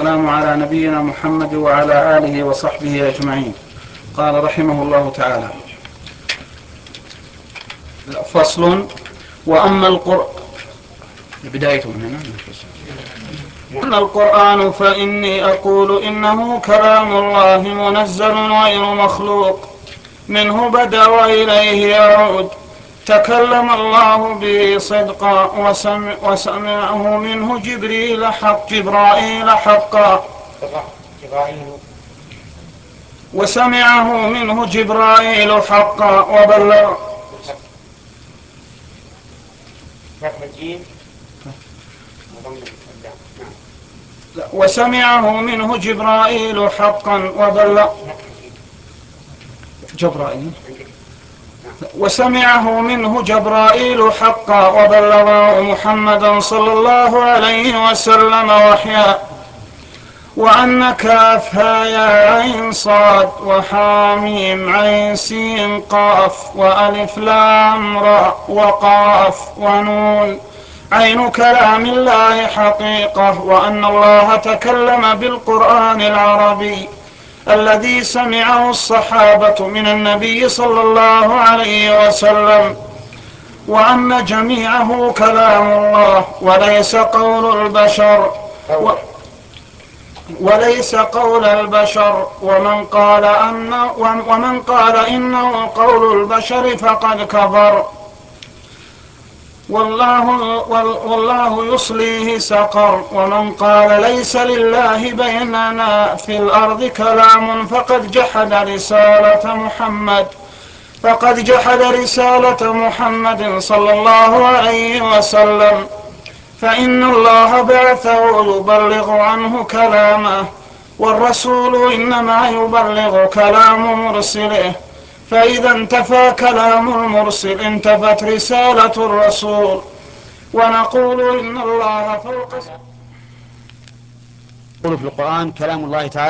والسلام على نبينا محمد وعلى آله وصحبه أجمعين. قال رحمه الله تعالى: فصل. وأما القرآن فإني أقول إنه كلام الله منزل غير مخلوق، منه بدأ وإليه يعود. تكلم الله به صدقا وسمعه منه جبرائيل حقا وسمعه منه جبرائيل حقا وبلغ وسمعه منه جبرائيل حقا وسمعه منه جبرائيل حقا وبلغه محمدا صلى الله عليه وسلم وحيا. وأن كاف يا عين صاد وحاميم عين سين قاف وألف لام را وقاف ونون عين كلام الله حقيقة، وأن الله تكلم بالقرآن العربي الذي سمعه الصحابة من النبي صلى الله عليه وسلم، وأن جميعه كلام الله وليس قول البشر. ومن قال إنه قول البشر فقد كفر، والله يصليه سقر. ومن قال ليس لله بيننا في الأرض كلام فقد جحد رسالة محمد صلى الله عليه وسلم، فإن الله بعثه يبلغ عنه كلامه، والرسول إنما يبلغ كلام مرسله، فإذا انتفى كلام المرسل انتفت رسالة الرسول. ونقول إن الله فوق في القرآن كلام الله تعالى